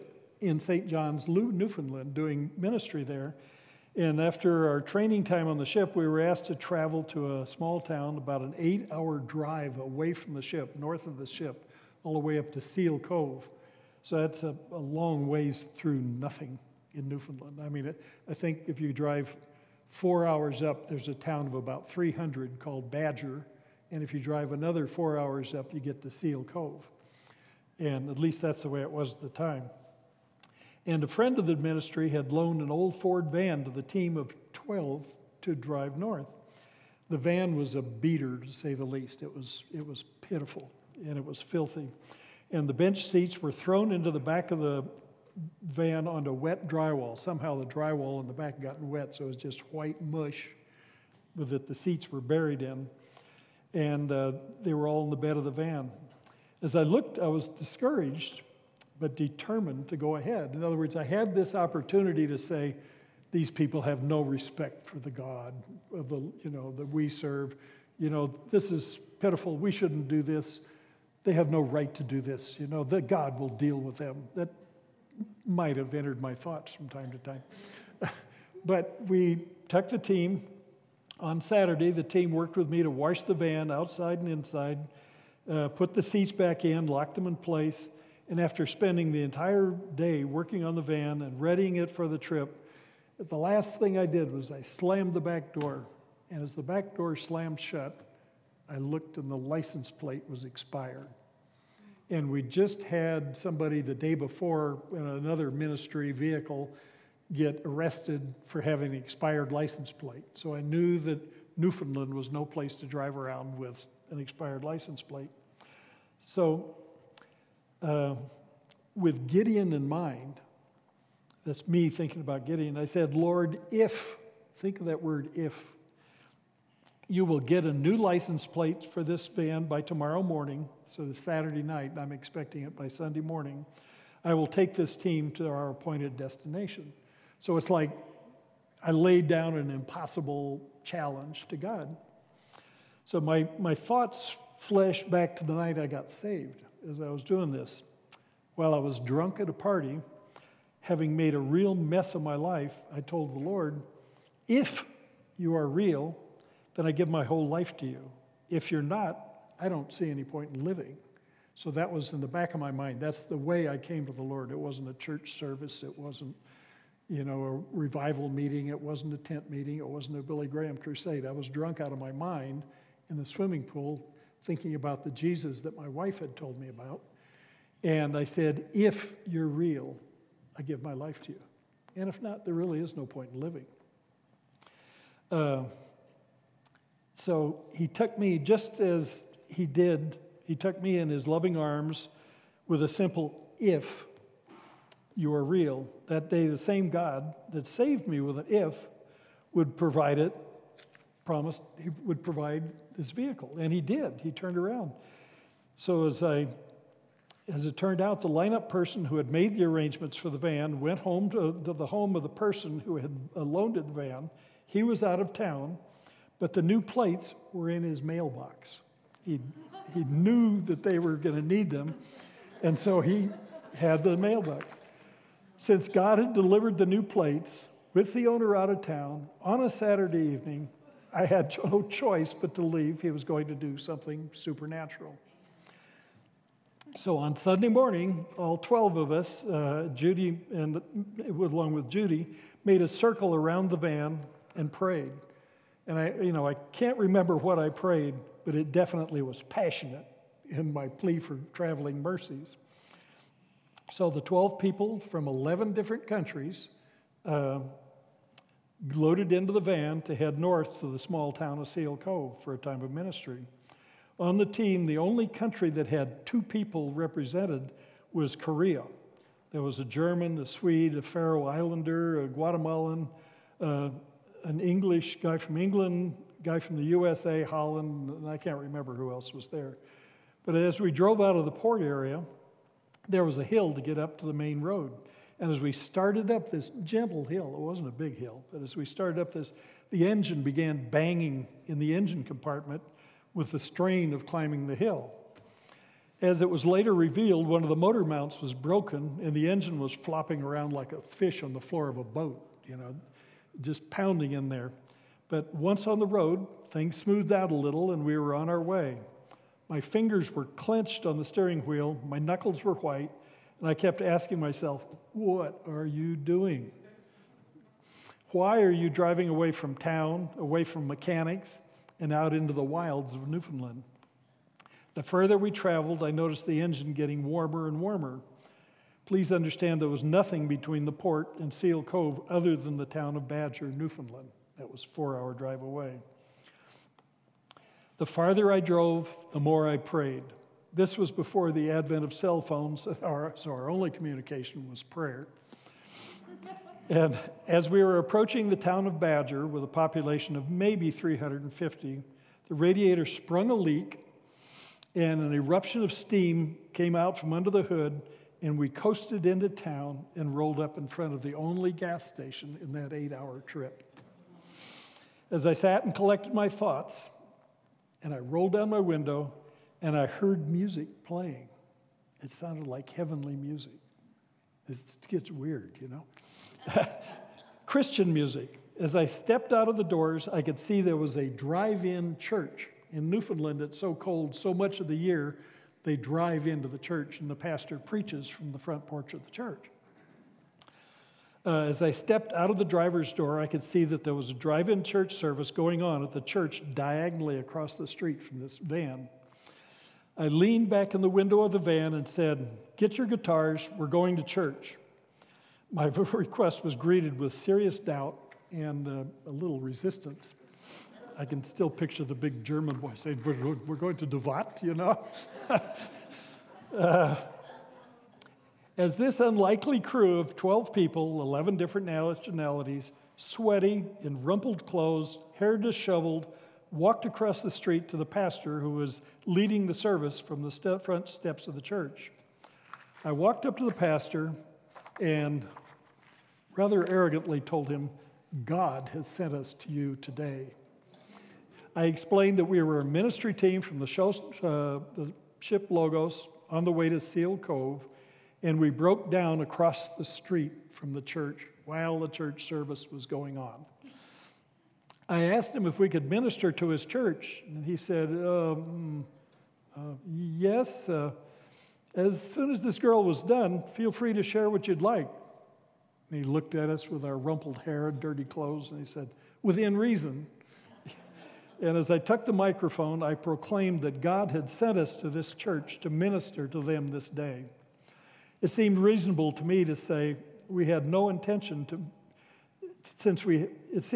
in St. John's, Newfoundland, doing ministry there. And after our training time on the ship, we were asked to travel to a small town, about an 8-hour drive away from the ship, north of the ship, all the way up to Seal Cove. So that's a long ways through nothing in Newfoundland. I mean, I think if you drive 4 hours up, there's a town of about 300 called Badger. And if you drive another 4 hours up, you get to Seal Cove. And at least that's the way it was at the time. And a friend of the ministry had loaned an old Ford van to the team of 12 to drive north. The van was a beater, to say the least. It was pitiful, and it was filthy. And the bench seats were thrown into the back of the van onto wet drywall. Somehow the drywall in the back got wet, so it was just white mush that the seats were buried in. And they were all in the bed of the van. As I looked, I was discouraged, but determined to go ahead. In other words, I had this opportunity to say, these people have no respect for the God of that we serve. This is pitiful. We shouldn't do this. They have no right to do this. That God will deal with them. That might have entered my thoughts from time to time. But we took the team. On Saturday, the team worked with me to wash the van outside and inside, put the seats back in, lock them in place. And after spending the entire day working on the van and readying it for the trip, the last thing I did was I slammed the back door. And as the back door slammed shut, I looked and the license plate was expired. And we just had somebody the day before in another ministry vehicle get arrested for having an expired license plate. So I knew that Newfoundland was no place to drive around with an expired license plate. So with Gideon in mind, that's me thinking about Gideon, I said, Lord, think of that word, if you will get a new license plate for this van by tomorrow morning, so it's Saturday night, and I'm expecting it by Sunday morning, I will take this team to our appointed destination. So it's like I laid down an impossible challenge to God. So my thoughts flashed back to the night I got saved as I was doing this. While I was drunk at a party, having made a real mess of my life, I told the Lord, if you are real, then I give my whole life to you. If you're not, I don't see any point in living. So that was in the back of my mind. That's the way I came to the Lord. It wasn't a church service. It wasn't, a revival meeting. It wasn't a tent meeting. It wasn't a Billy Graham crusade. I was drunk out of my mind in the swimming pool thinking about the Jesus that my wife had told me about. And I said, if you're real, I give my life to you. And if not, there really is no point in living. So he took me just as he did. He took me in his loving arms with a simple, if you are real. That day, the same God that saved me with an if would provide it, promised he would provide this vehicle. And he did. He turned around. So as it turned out, the lineup person who had made the arrangements for the van went home to the home of the person who had loaned it the van. He was out of town, but the new plates were in his mailbox. He knew that they were going to need them, and so he had the mailbox. Since God had delivered the new plates with the owner out of town on a Saturday evening, I had no choice but to leave. He was going to do something supernatural. So on Sunday morning, all 12 of us, Judy, and along with Judy, made a circle around the van and prayed. And I can't remember what I prayed, but it definitely was passionate in my plea for traveling mercies. So the 12 people from 11 different countries loaded into the van to head north to the small town of Seal Cove for a time of ministry. On the team, the only country that had 2 people represented was Korea. There was a German, a Swede, a Faroe Islander, a Guatemalan, an English guy from England, guy from the USA, Holland, and I can't remember who else was there. But as we drove out of the port area, there was a hill to get up to the main road. And as we started up this gentle hill, it wasn't a big hill, but as we started up this, the engine began banging in the engine compartment with the strain of climbing the hill. As it was later revealed, one of the motor mounts was broken and the engine was flopping around like a fish on the floor of a boat, just pounding in there. But once on the road, things smoothed out a little and we were on our way. My fingers were clenched on the steering wheel, my knuckles were white, and I kept asking myself, what are you doing? Why are you driving away from town, away from mechanics, and out into the wilds of Newfoundland? The further we traveled, I noticed the engine getting warmer and warmer. Please understand there was nothing between the port and Seal Cove other than the town of Badger, Newfoundland. That was a 4-hour drive away. The farther I drove, the more I prayed. This was before the advent of cell phones, so our only communication was prayer. And as we were approaching the town of Badger with a population of maybe 350, the radiator sprung a leak and an eruption of steam came out from under the hood, and we coasted into town and rolled up in front of the only gas station in that 8-hour trip. As I sat and collected my thoughts, and I rolled down my window, and I heard music playing. It sounded like heavenly music. It gets weird, Christian music. As I stepped out of the doors, I could see there was a drive-in church. In Newfoundland, it's so cold so much of the year, they drive into the church, and the pastor preaches from the front porch of the church. As I stepped out of the driver's door, I could see that there was a drive-in church service going on at the church diagonally across the street from this van. I leaned back in the window of the van and said, "Get your guitars, we're going to church." My request was greeted with serious doubt and a little resistance. I can still picture the big German boy saying, we're going to do what, As this unlikely crew of 12 people, 11 different nationalities, sweaty, in rumpled clothes, hair disheveled, walked across the street to the pastor who was leading the service from the front steps of the church. I walked up to the pastor and rather arrogantly told him, "God has sent us to you today." I explained that we were a ministry team from the ship Logos on the way to Seal Cove, and we broke down across the street from the church while the church service was going on. I asked him if we could minister to his church, and he said, yes. As soon as this girl was done, feel free to share what you'd like. And he looked at us with our rumpled hair and dirty clothes, and he said, "Within reason." And as I took the microphone, I proclaimed that God had sent us to this church to minister to them this day. It seemed reasonable to me to say we had no intention to, since we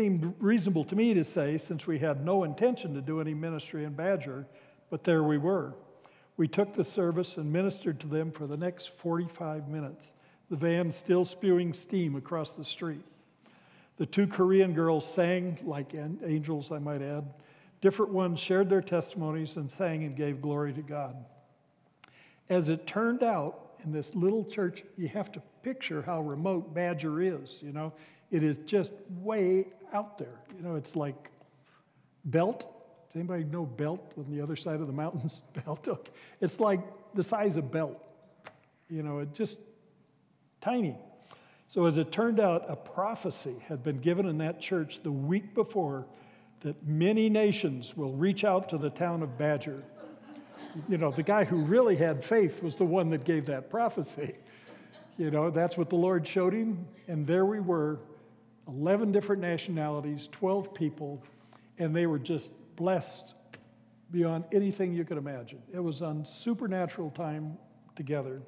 had no intention to do any ministry in Badger, but there we were. We took the service and ministered to them for the next 45 minutes, the van still spewing steam across the street. The 2 Korean girls sang like angels, I might add. Different ones shared their testimonies and sang and gave glory to God. As it turned out, in this little church, you have to picture how remote Badger is, It is just way out there. It's like Belt. Does anybody know Belt on the other side of the mountains? Belt. Okay. It's like the size of Belt. It just tiny. So as it turned out, a prophecy had been given in that church the week before that many nations will reach out to the town of Badger. The guy who really had faith was the one that gave that prophecy. That's what the Lord showed him. And there we were, 11 different nationalities, 12 people, and they were just blessed beyond anything you could imagine. It was on supernatural time together.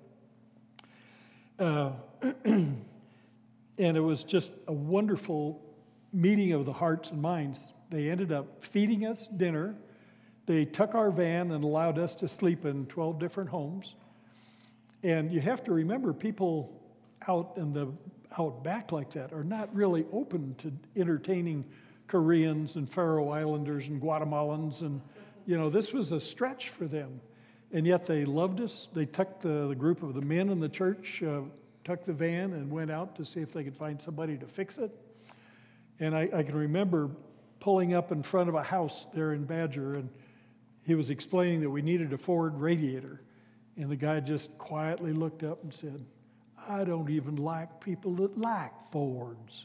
And it was just a wonderful meeting of the hearts and minds. They ended up feeding us dinner. They took our van and allowed us to sleep in 12 different homes. And you have to remember, people out back like that are not really open to entertaining Koreans and Faroe Islanders and Guatemalans. And, this was a stretch for them. And yet they loved us. They took the group of the men in the church, took the van and went out to see if they could find somebody to fix it. And I can remember pulling up in front of a house there in Badger, and he was explaining that we needed a Ford radiator. And the guy just quietly looked up and said, I don't even like people that like Fords.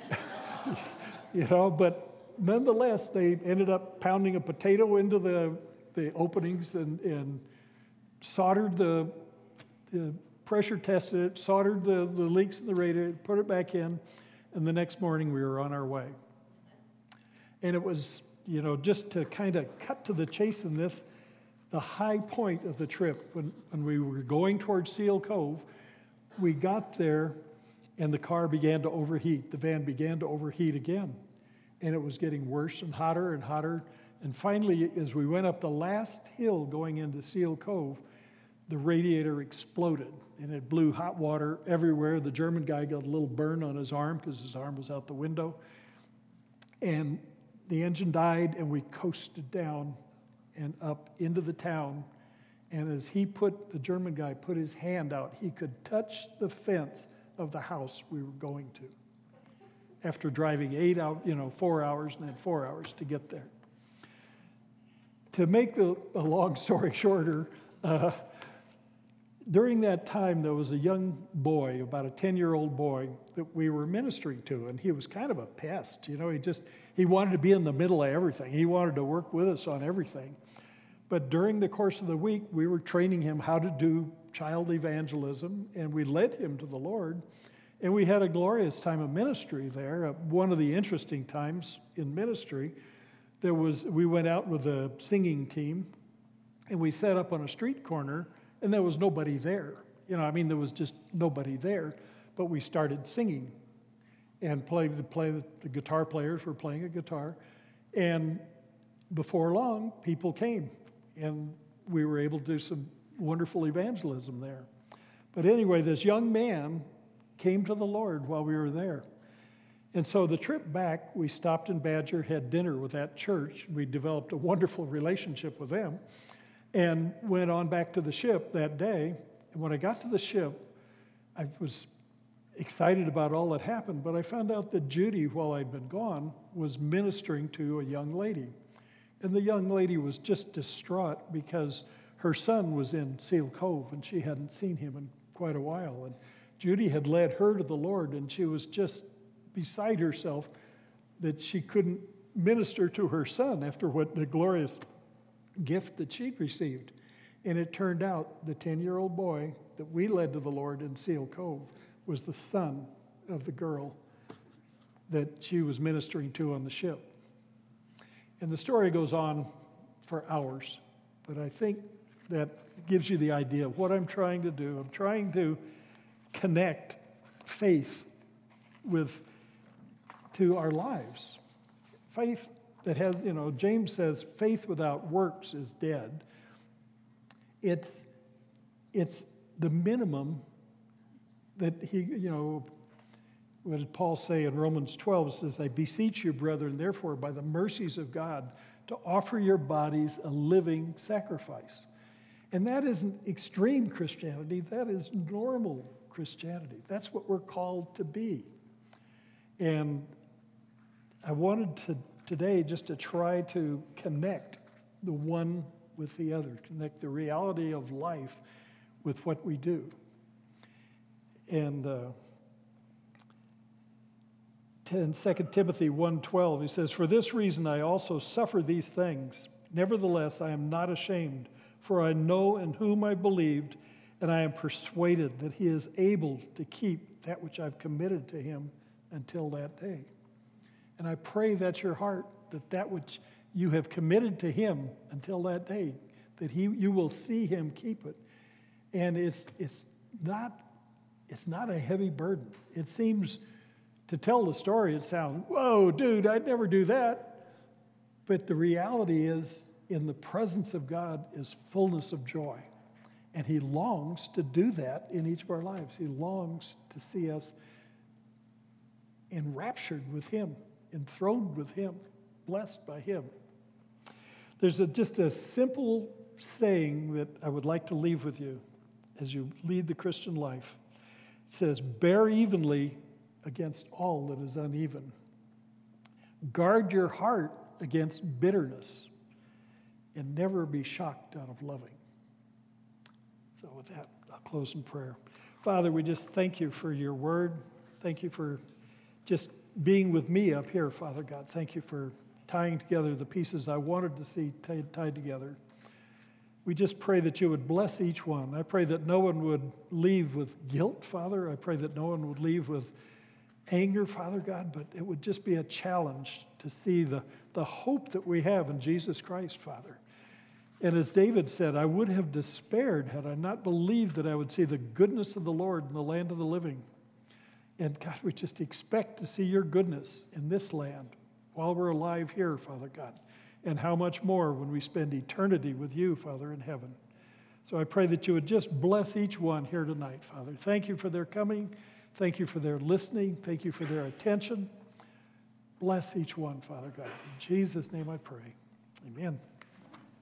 But nonetheless, they ended up pounding a potato into the openings and soldered the pressure tested it, soldered the leaks in the radiator, put it back in, and the next morning we were on our way. And it was, just to kind of cut to the chase in this, the high point of the trip, when we were going towards Seal Cove, we got there and the car began to overheat. The van began to overheat again. And it was getting worse and hotter and hotter. And finally, as we went up the last hill going into Seal Cove, the radiator exploded and it blew hot water everywhere. The German guy got a little burn on his arm because his arm was out the window. And the engine died and we coasted down and up into the town. And as the German guy put his hand out, he could touch the fence of the house we were going to after driving 4 hours and then 4 hours to get there. To make a long story shorter, during that time, there was a young boy, about a 10-year-old boy, that we were ministering to, and he was kind of a pest. He wanted to be in the middle of everything. He wanted to work with us on everything. But during the course of the week, we were training him how to do child evangelism, and we led him to the Lord. And we had a glorious time of ministry there. One of the interesting times in ministry, we went out with a singing team, and we sat up on a street corner, and there was nobody there. There was just nobody there. But we started singing, and the guitar players were playing a guitar, and before long, people came, and we were able to do some wonderful evangelism there. But anyway, this young man came to the Lord while we were there. And so the trip back, we stopped in Badger, had dinner with that church. We developed a wonderful relationship with them and went on back to the ship that day. And when I got to the ship, I was excited about all that happened, but I found out that Judy, while I'd been gone, was ministering to a young lady. And the young lady was just distraught because her son was in Seal Cove and she hadn't seen him in quite a while. And Judy had led her to the Lord, and she was just beside herself that she couldn't minister to her son after what the glorious gift that she'd received. And it turned out the 10-year-old boy that we led to the Lord in Seal Cove was the son of the girl that she was ministering to on the ship. And the story goes on for hours, but I think that gives you the idea of what I'm trying to do. I'm trying to connect faith to our lives. Faith that has, James says, faith without works is dead. It's the minimum that what did Paul say in Romans 12? It says, I beseech you, brethren, therefore, by the mercies of God, to offer your bodies a living sacrifice. And that isn't extreme Christianity, that is normal Christianity. That's what we're called to be. And I wanted today just to try to connect the one with the other, connect the reality of life with what we do. And in 2 Timothy 1:12, he says, for this reason I also suffer these things. Nevertheless, I am not ashamed, for I know in whom I believed, and I am persuaded that he is able to keep that which I've committed to him until that day. And I pray that's your heart, that which you have committed to him until that day, that you will see him keep it. And it's not a heavy burden. It seems, to tell the story, it sounds, whoa, dude, I'd never do that. But the reality is, in the presence of God is fullness of joy. And he longs to do that in each of our lives. He longs to see us enraptured with him, enthroned with him, blessed by him. There's just a simple saying that I would like to leave with you as you lead the Christian life. It says, bear evenly against all that is uneven. Guard your heart against bitterness, and never be shocked out of loving. So with that, I'll close in prayer. Father, we just thank you for your word. Thank you for just being with me up here, Father God. Thank you for tying together the pieces I wanted to see tied together. We just pray that you would bless each one. I pray that no one would leave with guilt, Father. I pray that no one would leave with anger, Father God, but it would just be a challenge to see the hope that we have in Jesus Christ, Father. And as David said, I would have despaired had I not believed that I would see the goodness of the Lord in the land of the living. And God, we just expect to see your goodness in this land while we're alive here, Father God. And how much more when we spend eternity with you, Father, in heaven. So I pray that you would just bless each one here tonight, Father. Thank you for their coming. Thank you for their listening. Thank you for their attention. Bless each one, Father God. In Jesus' name I pray. Amen.